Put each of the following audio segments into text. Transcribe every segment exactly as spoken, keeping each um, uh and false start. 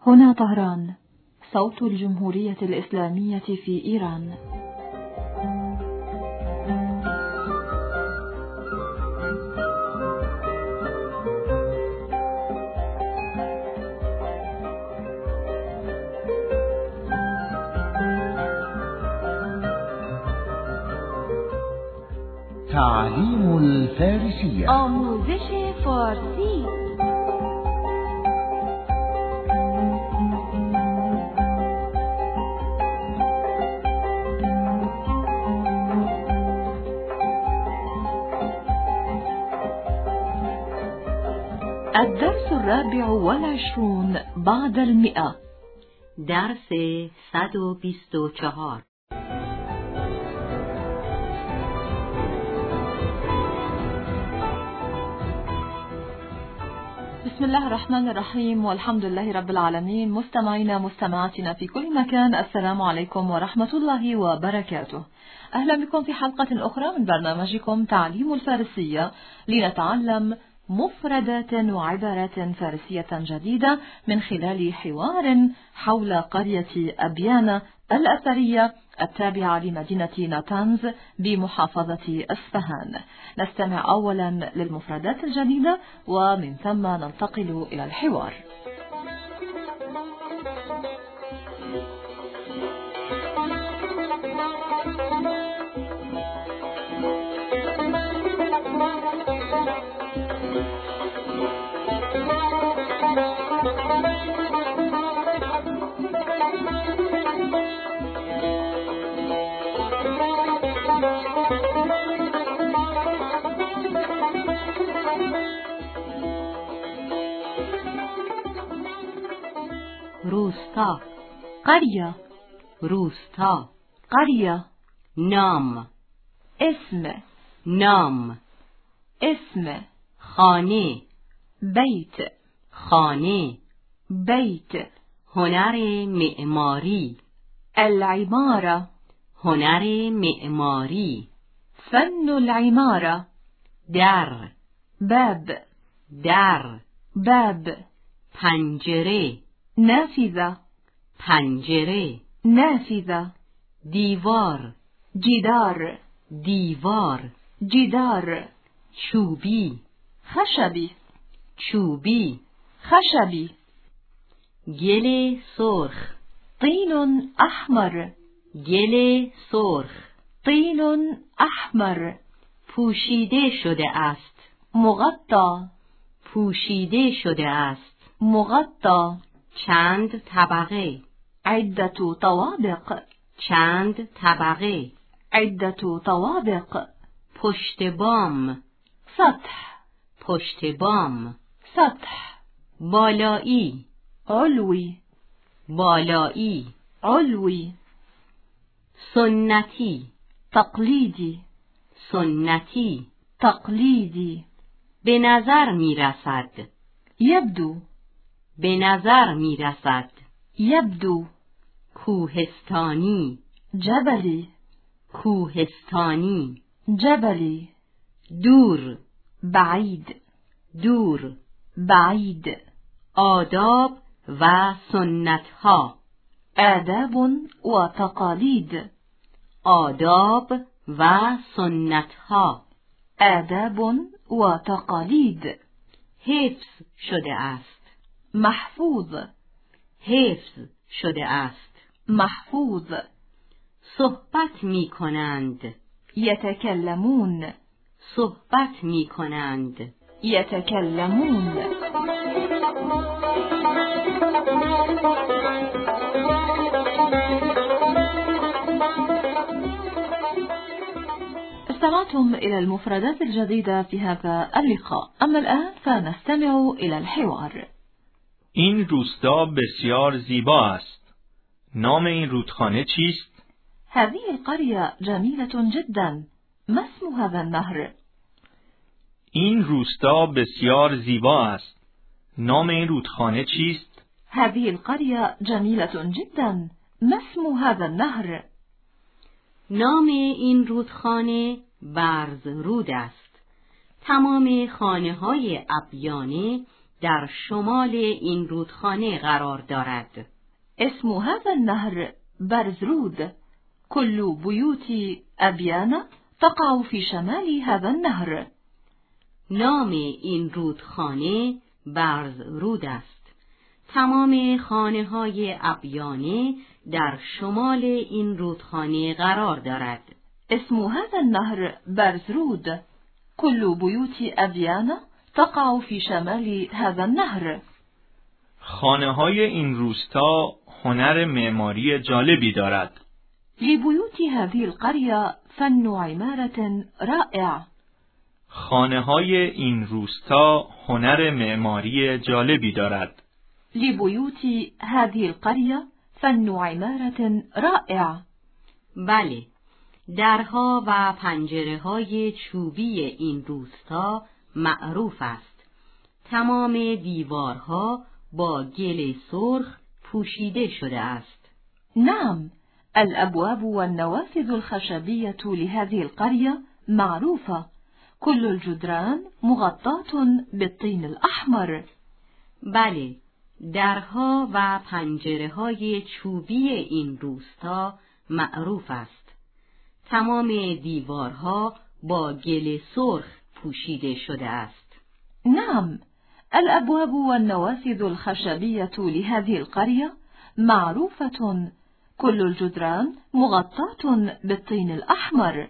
هنا طهران، صوت الجمهورية الإسلامية في إيران. تعليم الفارسية. آموزش فارسی. الدرس الرابع والعشرون بعد المئة. درس صد و بیست و چهار. بسم الله الرحمن الرحيم، والحمد لله رب العالمين. مستمعينا مستمعاتنا في كل مكان، السلام عليكم ورحمة الله وبركاته. أهلا بكم في حلقة أخرى من برنامجكم تعليم الفارسية، لنتعلم مفردات وعبارات فارسية جديدة من خلال حوار حول قرية أبيان الأثرية التابعة لمدينة ناتانز بمحافظة أسفهان. نستمع أولا للمفردات الجديدة ومن ثم ننتقل إلى الحوار. روستا، قرية. روستا. قرية. نام، اسم. نام. اسم. خانه، بيت. خانه. بيت. هنر معماری، العمارة. هنر معماری. فن العمارة. در، باب. در. باب. پنجره، نافذة. پنجره. نافذة. دیوار، جدار. دیوار. جدار. چوبی، خشبي. چوبی. خشبي. گل سرخ، طين أحمر. گل سرخ. طين أحمر. پوشیده شده است، مغطى. پوشیده شده است. مغطى. چند طبقه، عدة طوابق. چند طبقه. عدة طوابق. پشت بام، سطح. پشت بام. سطح. بالایی، علوي. بالایی. علوي. سنتی، تقليدي. سنتی. تقليدي. به نظر می رسد، يبدو. به نظر می رسد. يبدو. کوهستانی، جبلي. کوهستانی. جبلي. دور، بعيد. دور. بعيد. آداب و سنتها، آداب وتقاليد. آداب و سنتها. آداب وتقاليد. حفظ شده است، محفوظ. حفظ شده است. محفوظ. صحبت می کنند، يتكلمون. صحبت می کنند. يتكلمون. استمعتم إلى المفردات الجديدة في هذا اللقاء. أما الآن فنستمع إلى الحوار. این روستا بسیار زیبا است. نام این رودخانه چیست؟ هذه القرية جميلة جدا. ما اسم هذا النهر؟ این روستا بسیار زیبا است. نام این رودخانه چیست؟ هذه القرية جميلة جدا. ما اسم هذا النهر؟ نام این رودخانه برز رود است. تمام خانه‌های ابیانه در شمال این رودخانه قرار دارد. اسم هذا النهر برزرود. كل بيوت أبيان تقع في شمال هذا النهر. نام این رودخانه برزرود است. تمام خانه‌های ابیانه در شمال این رودخانه قرار دارد. اسم هذا النهر برزرود. كل بيوت أبيان تقع في شمال هذا النهر. خانه‌های این روستا هنر معماری جالبی دارد. لبيوت هذه القرية فن عمارة رائع. خانه‌های این روستا هنر معماری جالبی دارد. لبيوت هذه القرية فن عمارة رائع. بله، درها و پنجره‌های چوبی این روستا معروف است. تمام دیوارها با گل سرخ پوشیده شده است. نعم، الأبواب والنوافذ الخشبية لهذه القرية معروفة. كل الجدران مغطاة بالطين الأحمر. بله، درها و پنجره‌های چوبی این روستا معروف است. تمام دیوارها با گل سرخ پوشیده شده است. نعم، الأبواب والنوافذ الخشبية لهذه القرية معروفة. كل الجدران مغطاة بالطين الأحمر.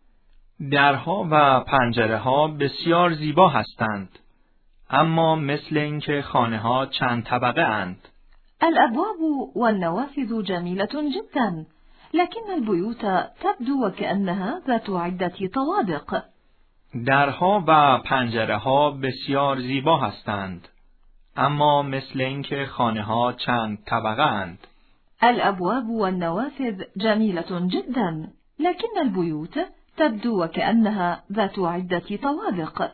درها و پنجره‌ها بسیار زیبا هستند، اما مثل اینکه خانه‌ها چند طبقه اند. الأبواب والنوافذ جميلة جدا، لكن البيوت تبدو وكأنها ذات عدة طوابق. درها و پنجره‌ها بسیار زیبا هستند، اما مثل اینکه خانه‌ها چند طبقه اند. الأبواب والنوافذ جميلة جدا، لكن البيوت تبدو وكأنها ذات عدة طوابق.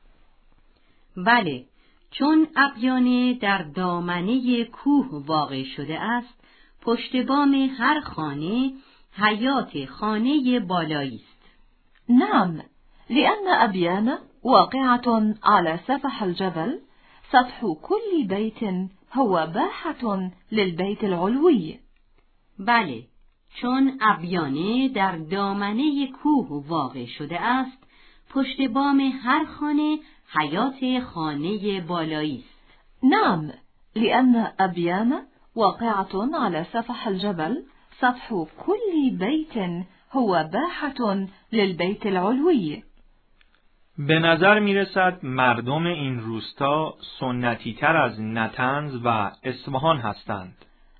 بله، چون ابیانه در دامنه کوه واقع شده است، پشت بام هر خانه حیات خانه بالایی است. نعم، لأن أبيان واقعة على سفح الجبل، سطح كل بيت هو باحة للبيت العلوي. بله، چون ابیانه در دامنه کوه واقع شده است، پشت بام هر خانه حیات خانه بالایی است. نعم، لأن أبيان واقعة على سفح الجبل، سطح كل بيت هو باحة للبيت العلوي. به نظر می رسد مردم این روستا سنتی تر از نطنز و اصفهان هستند.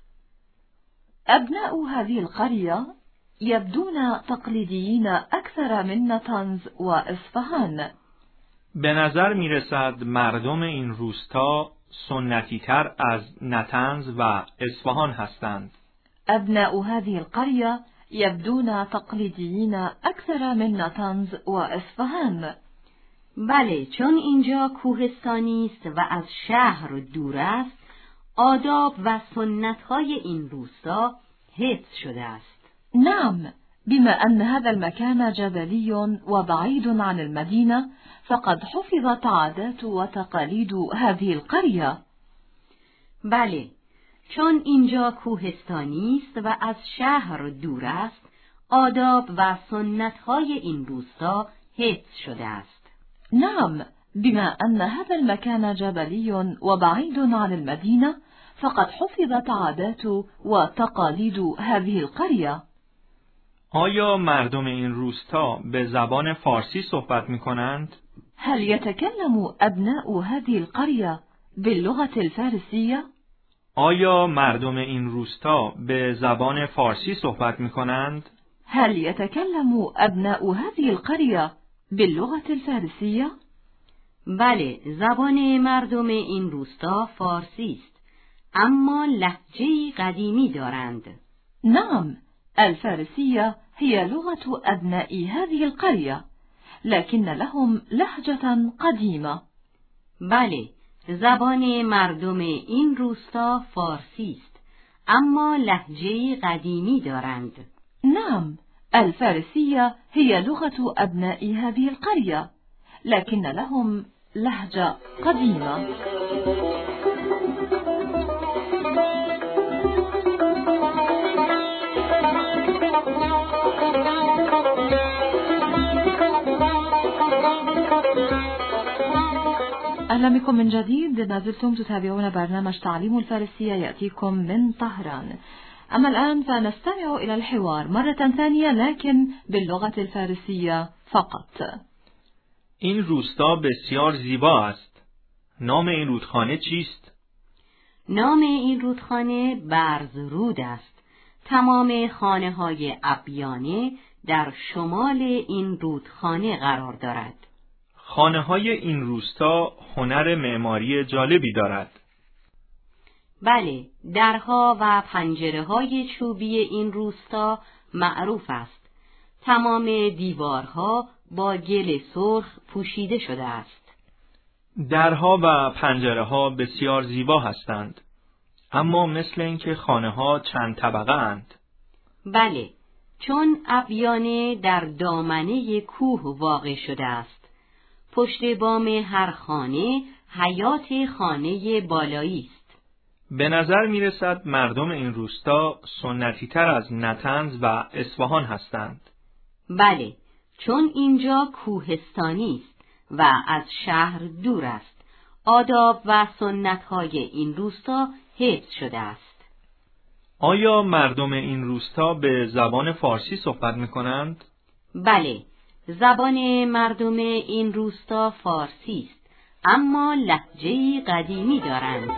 أبناء هذه القرية يبدون تقليديين أكثر من نطنز وإصفهان. به نظر می رسد مردم این روستا سنتی تر از نطنز و اصفهان هستند. أبناء هذه القرية يبدون تقليديين أكثر من نطنز وإصفهان. بله، چون اینجا کوهستانی است و از شهر دور است، آداب و سنت‌های این روستا حفظ شده است. نعم، بما أن هذا المكان جبلي وبعيد عن المدينة، فقد حفظت عادات وتقاليد هذه القرية. بله، چون اینجا کوهستانی است و از شهر دور است، آداب و سنت‌های این روستا حفظ شده است. نعم، بما أن هذا المكان جبلي وبعيد عن المدينة، فقد حفظت عادات وتقاليد هذه القرية. آیا مردم این روستا به زبان فارسی صحبت می کنند؟ هل يتكلم أبناء هذه القرية باللغة الفارسية؟ آیا مردم این روستا به زبان فارسی صحبت می کنند؟ هل يتكلم أبناء هذه القرية باللغة الفارسية؟ بله، زبان مردم این روستا فارسی است، اما لهجه قدیمی دارند. نعم، الفارسية هي لغة أبناء هذه القرية، لكن لهم لهجة قديمة. بله، زبان مردم این روستا فارسی است، اما لهجه قدیمی دارند. نعم، الفارسية هي لغة أبناء هذه القرية، لكن لهم لهجة قديمة. أهلا بكم من جديد. ما زلتم تتابعون برنامج تعليم الفارسية يأتيكم من طهران. أما الآن فنستمع إلى الحوار مرة ثانية لكن باللغة الفارسية فقط. این روستا بسیار زیبا است. نام این رودخانه چیست؟ نام این رودخانه برزرود است. تمام خانه‌های ابیانه در شمال این رودخانه قرار دارد. خانه‌های این روستا هنر معماری جالبی دارد. بله، درها و پنجره‌های چوبی این روستا معروف است. تمام دیوارها با گل سرخ پوشیده شده است. درها و پنجره‌ها بسیار زیبا هستند. اما مثل اینکه خانه‌ها چند طبقه اند. بله، چون ابیانه در دامنه کوه واقع شده است. پشت بام هر خانه حیاط خانه بالایی است. به نظر می رسد مردم این روستا سنتی تر از نطنز و اصفهان هستند. بله، چون اینجا کوهستانی است و از شهر دور است. آداب و سنت‌های این روستا حفظ شده است. آیا مردم این روستا به زبان فارسی صحبت می کنند؟ بله، زبان مردم این روستا فارسی است، اما لهجه‌ای قدیمی دارند.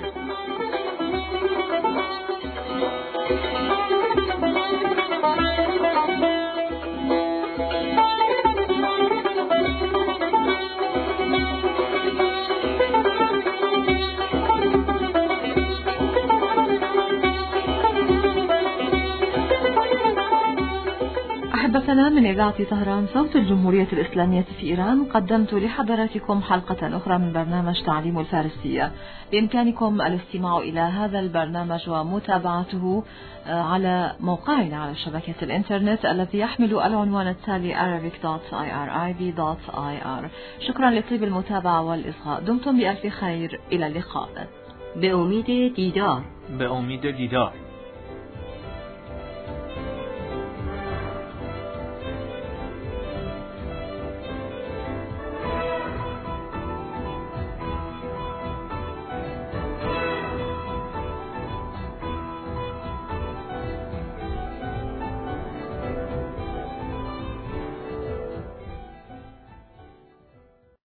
أحبتنا من إذاعة طهران صوت الجمهورية الإسلامية في إيران، قدمت لحضراتكم حلقة أخرى من برنامج تعليم الفارسية. بإمكانكم الاستماع إلى هذا البرنامج ومتابعته على موقعنا على شبكة الإنترنت الذي يحمل العنوان التالي arabic dot irib dot ir. شكرا لطيب المتابعة والإصغاء. دمتم بألف خير. إلى اللقاء. به امید دیدار. به امید دیدار.